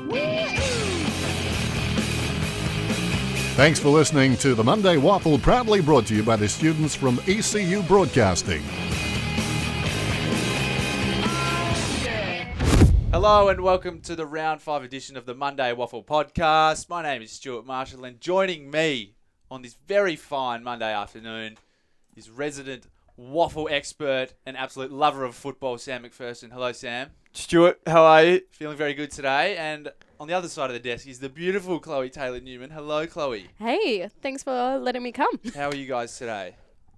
Thanks for listening to the Monday Waffle, proudly brought to you by the students from ECU Broadcasting. Hello and welcome to the Round 5 edition of the Monday Waffle podcast. My name is Stuart Marshall, and joining me on this very fine Monday afternoon is resident waffle expert and absolute lover of football, Sam McPherson. Hello, Sam. Stuart, how are you? Feeling very good today. And on the other side of the desk is the beautiful Chloe Taylor-Newman. Hello, Chloe. Hey, thanks for letting me come. How are you guys today?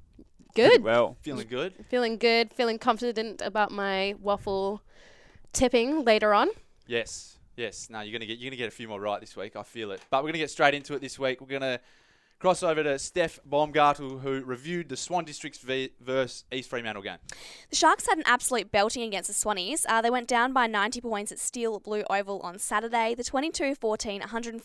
Good. Well, Feeling good? Feeling good. Feeling confident about my waffle tipping later on. Yes. No, you're gonna get a few more right this week. I feel it. But we're gonna get straight into it this week. We're gonna cross over to Steph Baumgartel, who reviewed the Swan Districts versus East Fremantle game. The Sharks had an absolute belting against the Swannies. They went down by 90 points at Steel Blue Oval on Saturday. The 22-14,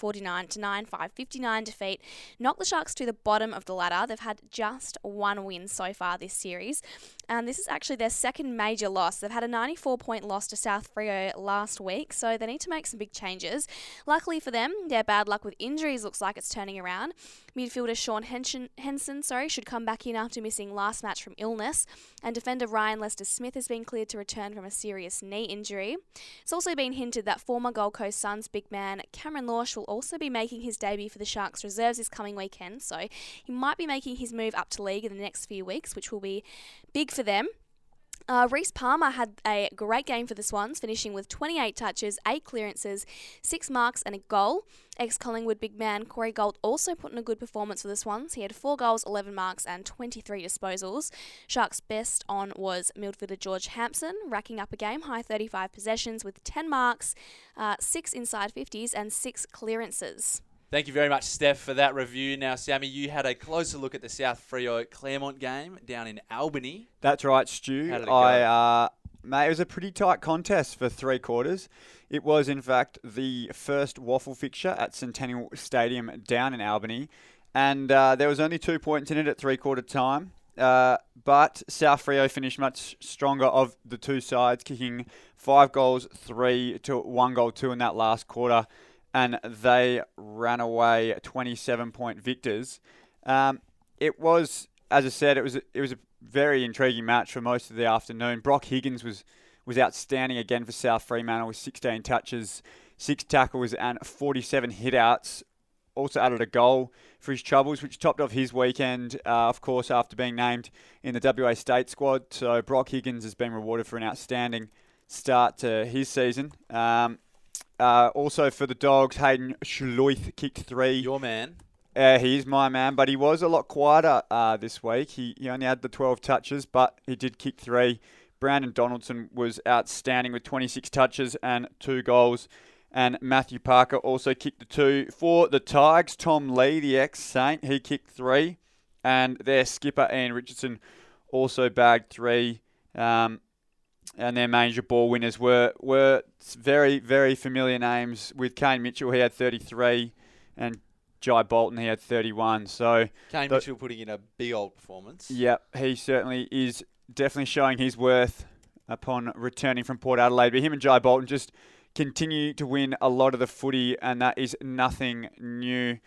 149-9, 5-59 defeat knocked the Sharks to the bottom of the ladder. They've had just one win so far this series. And this is actually their second major loss. They've had a 94-point loss to South Freo last week, so they need to make some big changes. Luckily for them, their bad luck with injuries looks like it's turning around. Midfielder Sean Henson should come back in after missing last match from illness, and defender Ryan Lester-Smith has been cleared to return from a serious knee injury. It's also been hinted that former Gold Coast Suns big man Cameron Lorsch will also be making his debut for the Sharks reserves this coming weekend, so he might be making his move up to league in the next few weeks, which will be big for them. Reece Palmer had a great game for the Swans, finishing with 28 touches, 8 clearances, 6 marks and a goal. Ex-Collingwood big man Corey Gault also put in a good performance for the Swans. He had 4 goals, 11 marks and 23 disposals. Sharks' best on was midfielder George Hampson, racking up a game-high 35 possessions with 10 marks, 6 inside 50s and 6 clearances. Thank you very much, Steph, for that review. Now, Sammy, you had a closer look at the South Freo Claremont game down in Albany. that's right, Stu. How did it go? Mate, it was a pretty tight contest for 3 quarters. It was, in fact, the first waffle fixture at Centennial Stadium down in Albany. And there was only 2 points in it at 3-quarter time. But South Freo finished much stronger of the two sides, kicking 5 goals, 3 to 1 goal, 2 in that last quarter. And they ran away 27-point victors. It was, as I said, it was a very intriguing match for most of the afternoon. Brock Higgins was outstanding again for South Fremantle with 16 touches, 6 tackles and 47 hit-outs. Also added a goal for his troubles, which topped off his weekend, of course, after being named in the WA State squad. So Brock Higgins has been rewarded for an outstanding start to his season. Also for the Dogs, Hayden Schluith kicked 3. Your man. He is my man, but he was a lot quieter this week. He only had the 12 touches, but he did kick 3. Brandon Donaldson was outstanding with 26 touches and 2 goals. And Matthew Parker also kicked the 2 for the Tigers. Tom Lee, the ex-Saint, he kicked 3. And their skipper, Ian Richardson, also bagged 3. And their major ball winners were very, very familiar names. With Kane Mitchell, he had 33, and Jai Bolton, he had 31. So Kane Mitchell putting in a big old performance. Yeah, he certainly is definitely showing his worth upon returning from Port Adelaide. But him and Jai Bolton just continue to win a lot of the footy, and that is nothing new.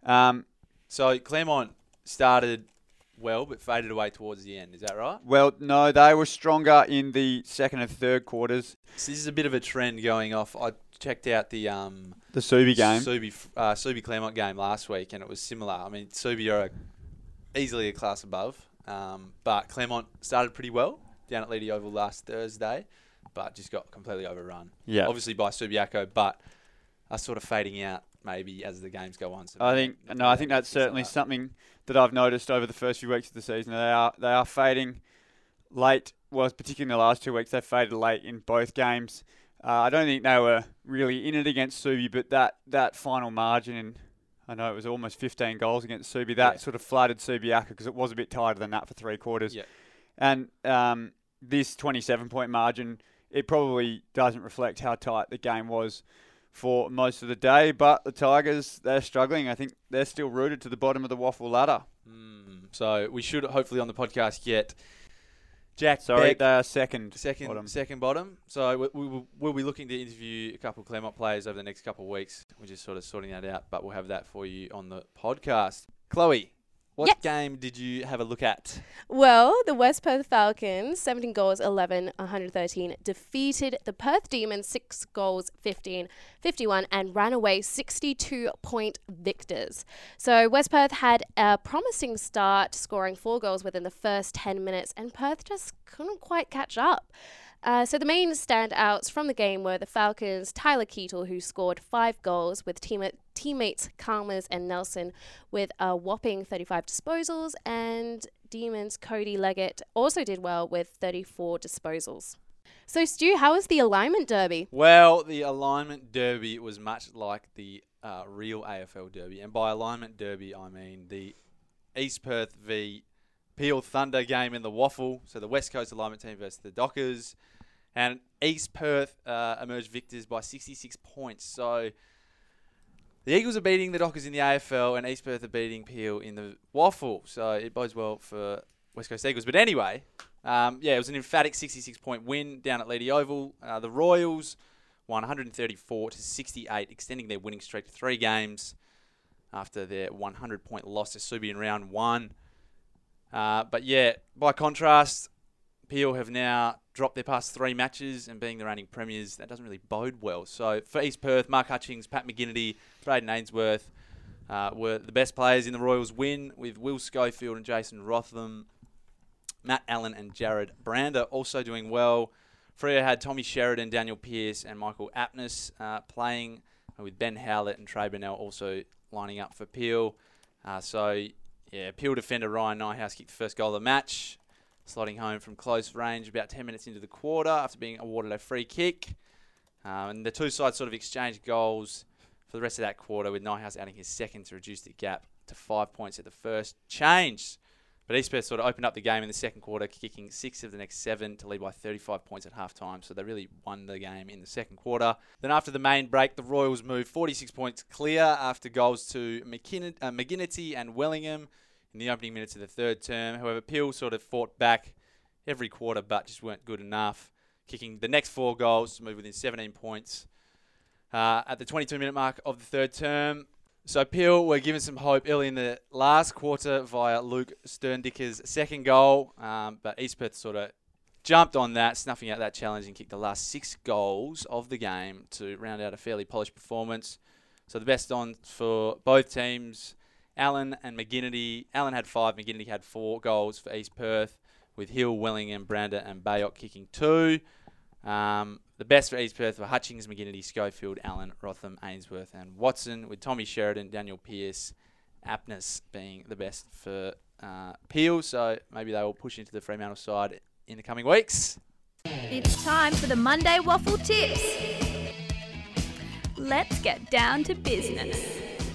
So Claremont started well, but faded away towards the end. Is that right? Well, no, they were stronger in the second and third quarters. So this is a bit of a trend going off. I checked out the Subi game. Subi Claremont game last week, and it was similar. I mean, Subi are easily a class above, but Claremont started pretty well down at Leedy Oval last Thursday, but just got completely overrun. Yeah, obviously by Subiaco, but are sort of fading out maybe as the games go on. So I think that's certainly something that I've noticed over the first few weeks of the season. They are fading late. Well, particularly in the last 2 weeks, they faded late in both games. I don't think they were really in it against Subi, but that final margin, and I know it was almost 15 goals against Subi, that sort of flooded Subiaco because it was a bit tighter than that for 3 quarters. Yeah. And this 27-point margin, it probably doesn't reflect how tight the game was for most of the day, but the Tigers, they're struggling. I think they're still rooted to the bottom of the waffle ladder. So we should hopefully on the podcast get Jack Sorry, Beck, they are second bottom. second bottom. So we'll be looking to interview a couple of Claremont players over the next couple of weeks. We're just sort of sorting that out, but we'll have that for you on the podcast. Chloe, what Yes. game did you have a look at? Well, the West Perth Falcons, 17 goals, 11, 113, defeated the Perth Demons, 6 goals, 15, 51, and ran away 62-point victors. So West Perth had a promising start, scoring 4 goals within the first 10 minutes, and Perth just couldn't quite catch up. So the main standouts from the game were the Falcons' Tyler Keatle, who scored 5 goals, with teammates Calmers and Nelson with a whopping 35 disposals, and Demons' Cody Leggett also did well with 34 disposals. So Stu, how was the alignment derby? Well, the alignment derby was much like the real AFL derby. And by alignment derby, I mean the East Perth v Peel Thunder game in the Waffle. So the West Coast alignment team versus the Dockers. And East Perth emerged victors by 66 points. So the Eagles are beating the Dockers in the AFL and East Perth are beating Peel in the Waffle. So it bodes well for West Coast Eagles. But anyway, it was an emphatic 66-point win down at Leedy Oval. The Royals won 134-68, extending their winning streak to 3 games after their 100-point loss to Subi in round 1. By contrast, Peel have now dropped their past 3 matches and being the reigning premiers, that doesn't really bode well. So for East Perth, Mark Hutchings, Pat McGinnity, Braden Ainsworth were the best players in the Royals win, with Will Schofield and Jason Rotham, Matt Allen and Jared Brander also doing well. Freo had Tommy Sheridan, Daniel Pearce and Michael Aptness playing, with Ben Howlett and Trey Burnell also lining up for Peel. Peel defender Ryan Nyhouse kicked the first goal of the match, slotting home from close range about 10 minutes into the quarter after being awarded a free kick. And the two sides sort of exchanged goals for the rest of that quarter, with Nyhouse adding his second to reduce the gap to 5 points at the first change. But East Perth sort of opened up the game in the second quarter, kicking 6 of the next 7 to lead by 35 points at halftime. So they really won the game in the second quarter. Then after the main break, the Royals moved 46 points clear after goals to McGinnity and Wellingham in the opening minutes of the third term. However, Peel sort of fought back every quarter but just weren't good enough, kicking the next 4 goals to move within 17 points at the 22-minute mark of the third term. So Peel were given some hope early in the last quarter via Luke Sterndicker's second goal, but East Perth sort of jumped on that, snuffing out that challenge and kicked the last 6 goals of the game to round out a fairly polished performance. So the best on for both teams, Allen and McGinnity. Allen had 5, McGinnity had 4 goals for East Perth, with Hill, Wellingham, Brander and Bayok kicking 2. The best for East Perth were Hutchings, McGinnity, Schofield, Allen, Rotham, Ainsworth and Watson, with Tommy Sheridan, Daniel Pearce, Aptness being the best for Peel. So maybe they will push into the Fremantle side in the coming weeks. It's time for the Monday Waffle Tips. Let's get down to business.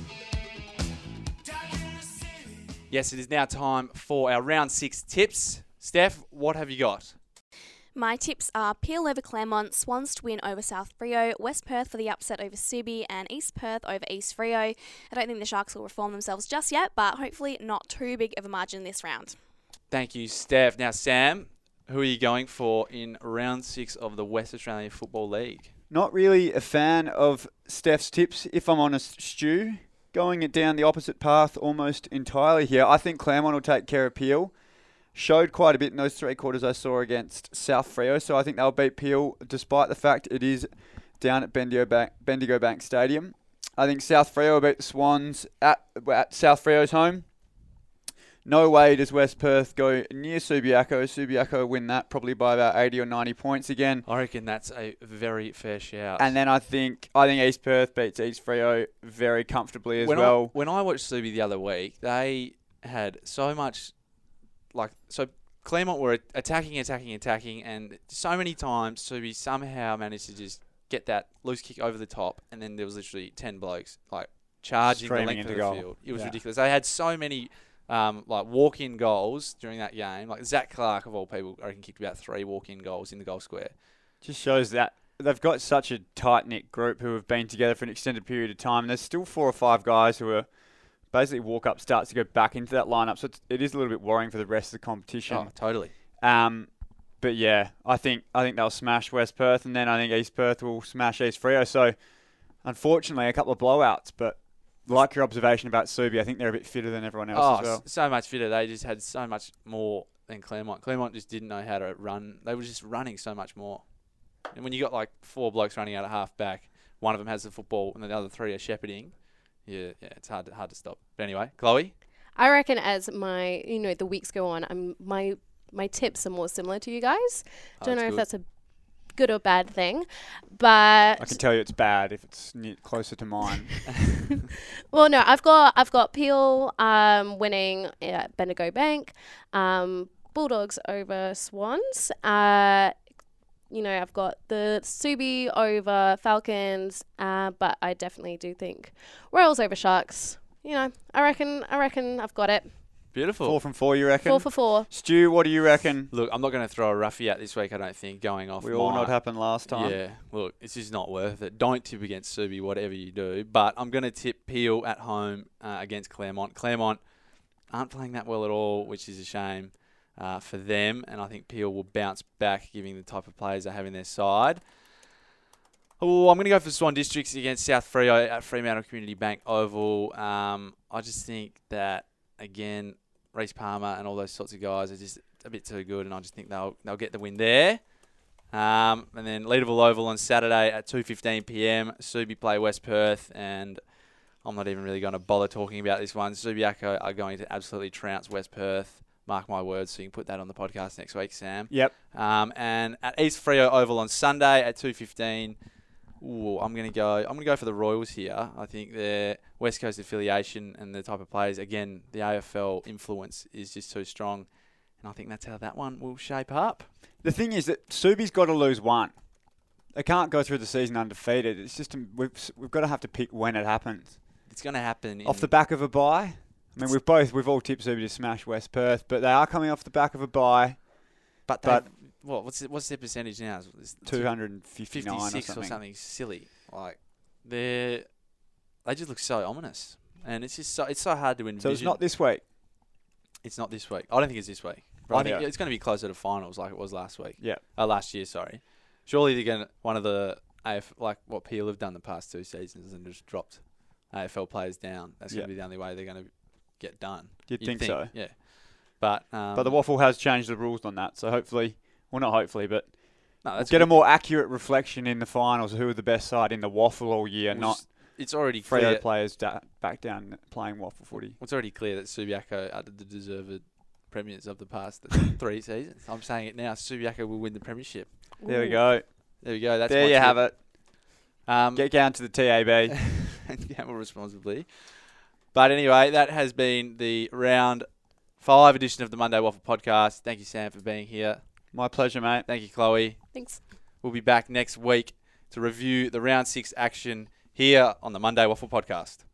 Yes, it is now time for our round 6 tips. Steph, what have you got? My tips are Peel over Claremont, Swans to win over South Freo, West Perth for the upset over Subi, and East Perth over East Freo. I don't think the Sharks will reform themselves just yet, but hopefully not too big of a margin this round. Thank you, Steph. Now, Sam, who are you going for in round 6 of the West Australian Football League? Not really a fan of Steph's tips, if I'm honest, Stu. Going it down the opposite path almost entirely here. I think Claremont will take care of Peel. Showed quite a bit in those 3 quarters I saw against South Freo, so I think they'll beat Peel despite the fact it is down at Bendigo Bank Stadium. I think South Freo will beat the Swans at South Freo's home. No way does West Perth go near Subiaco. Subiaco win that probably by about 80 or 90 points again. I reckon that's a very fair shout. And then I think East Perth beats East Freo very comfortably as well. When I watched Subi the other week, they had so much... So Claremont were attacking, and so many times Subi somehow managed to just get that loose kick over the top, and then there was literally 10 blokes charging Streaming the length of the goal. field. It was ridiculous. They had so many walk-in goals during that game. Like Zach Clark, of all people, I reckon kicked about 3 walk-in goals in the goal square. Just shows that they've got such a tight-knit group who have been together for an extended period of time. And there's still 4 or 5 guys who are basically walk-up starts to go back into that lineup. So it is a little bit worrying for the rest of the competition. Oh, totally. But yeah, I think they'll smash West Perth, and then I think East Perth will smash East Freo. So, unfortunately, a couple of blowouts. But like your observation about Subi, I think they're a bit fitter than everyone else as well. So much fitter. They just had so much more than Claremont. Claremont just didn't know how to run. They were just running so much more. And when you got like 4 blokes running out of half back, one of them has the football, and the other 3 are shepherding. Yeah, it's hard to stop. But anyway, Chloe. I reckon as the weeks go on, my tips are more similar to you guys. Don't know if that's a good or bad thing, but I can tell you it's bad if it's closer to mine. well, no, I've got Peel winning at Bendigo Bank, Bulldogs over Swans. I've got the Subi over Falcons, but I definitely do think Royals over Sharks. I reckon I've got it. Beautiful. 4 from 4, you reckon? 4 for 4. Stu, what do you reckon? Look, I'm not going to throw a roughie out this week, I don't think, going off We all know what happened last time. Yeah, look, it's just not worth it. Don't tip against Subi, whatever you do. But I'm going to tip Peel at home against Claremont. Claremont aren't playing that well at all, which is a shame for them. And I think Peel will bounce back, given the type of players they have in their side. Oh, I'm going to go for Swan Districts against South Freo at Fremantle Community Bank Oval. I just think that, again, Reece Palmer and all those sorts of guys are just a bit too good, and I just think they'll get the win there. And then Leederville Oval on Saturday at 2:15 p.m. Subi play West Perth, and I'm not even really going to bother talking about this one. Subiaco are going to absolutely trounce West Perth. Mark my words, so you can put that on the podcast next week, Sam. Yep. And at East Freo Oval on Sunday at 2:15. I'm gonna go for the Royals here. I think their West Coast affiliation and the type of players, again, the AFL influence is just too strong, and I think that's how that one will shape up. The thing is that Subi's got to lose one. They can't go through the season undefeated. It's just we've got to have to pick when it happens. It's going to happen off the back of a bye. I mean, we've all tipped Subi to smash West Perth, but they are coming off the back of a bye. But what's their percentage now? 259 or something silly. Like they just look so ominous, and it's so hard to envision. So it's not this week. It's not this week. I don't think it's this week. But I think it's going to be closer to finals, like it was last week. Yeah. Last year, sorry. Surely they're going to one of the like what Peel have done the past 2 seasons and just dropped AFL players down. That's going to be the only way they're going to get done. You'd think so. Yeah. But the Waffle has changed the rules on that, so hopefully. Well, not hopefully, but we'll get good. a more accurate reflection in the finals of who are the best side in the Waffle all year, not it's already Freo clear. players back down playing Waffle footy. It's already clear that Subiaco are the deserved premiers of the past 3 seasons. I'm saying it now. Subiaco will win the premiership. There we go. There we go. That's there you tip. have it. Get down to the TAB. And gamble responsibly. But anyway, that has been the round 5 edition of the Monday Waffle Podcast. Thank you, Sam, for being here. My pleasure, mate. Thank you, Chloe. Thanks. We'll be back next week to review the round 6 action here on the Monday Waffle Podcast.